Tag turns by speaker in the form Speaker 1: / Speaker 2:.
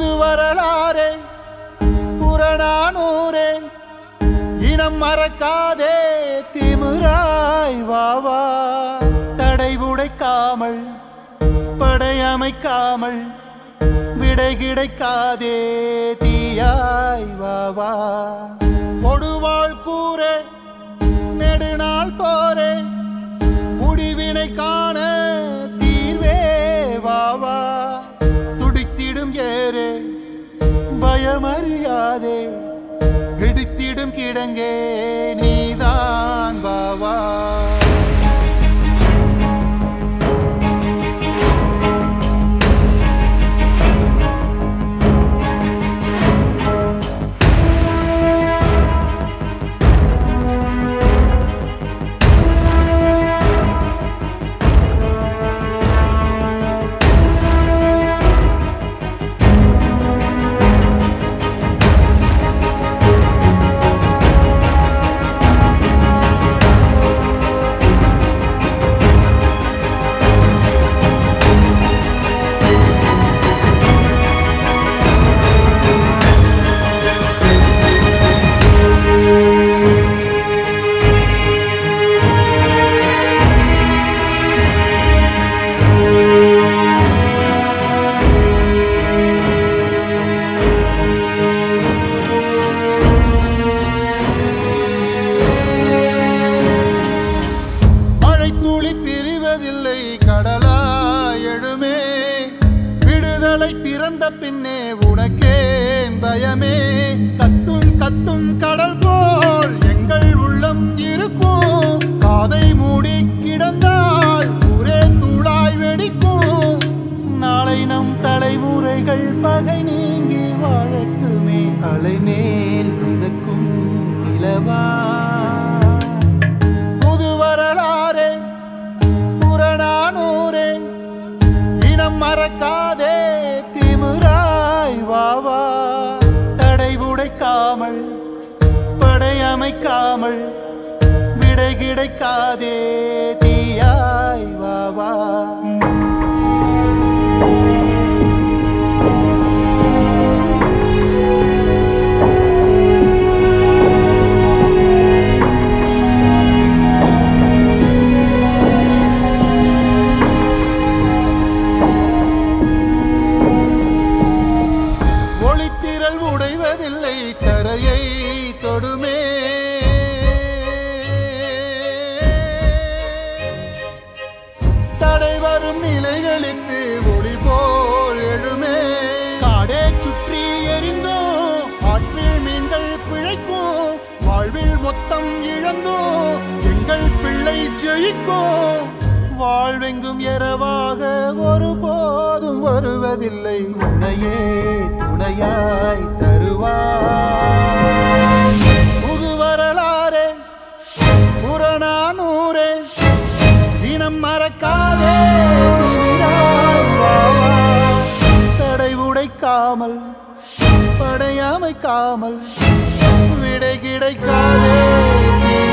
Speaker 1: புது வரலாறே புறநானூரே இனம் மறக்காதே திமிராய் வாவா தடை உடைக்காமல் படையமைக்காமல் விடை கிடைக்காதே தீயாய் வாவா கொடுவாள் கூரே நெடுநாள் போரே முடிவினை காண தீர்வே வாவா துடித்திடும் ஏரே பயமறியாதே இடித்திடும் கிடங்கே நீதான் வாவா கடலாயழுமே விடுதலை பிறந்த பின்னே உனக்கேன் பயமே கத்தும் கத்தும் கடல் போல் எங்கள் உள்ளம் இருக்கும் காதை மூடி கிடந்தால் ஒரே தூளாய் வெடிக்கும் நாளை நம் தலைமுறைகள் பகை நீங்கி வாழட்டுமே அலைமேல் மிதக்கும் இலவா புது வரலாறே புறநானூரே இனம் மறக்காதே திமிராய் வாவா தடை உடைக்காமல் படையமைக்காமல் விடை கிடைக்காதே தீயாய் வாவா உடைவதில்லை தரையை தொடுமே தடை வரும் நிலைகளுக்கு ஒளி போல் எழுமே காடே சுற்றி எரிந்தோ ஆற்றில் மீன்கள் பிழைக்கும் வாழ்வில் மொத்தம் இழந்தோ எங்கள் பிள்ளை ஜெயிக்கும் வாழ்வெங்கும் இரவாக ஒருபோதும் வருவதில்லை உன்னையே துணையாய் தருவாய் புது வரலாறே புறநானூரே இனம் மறக்காதே திமிராய் வாவா தடை உடைக்காமல் படையமைக்காமல் விடை கிடைக்காதே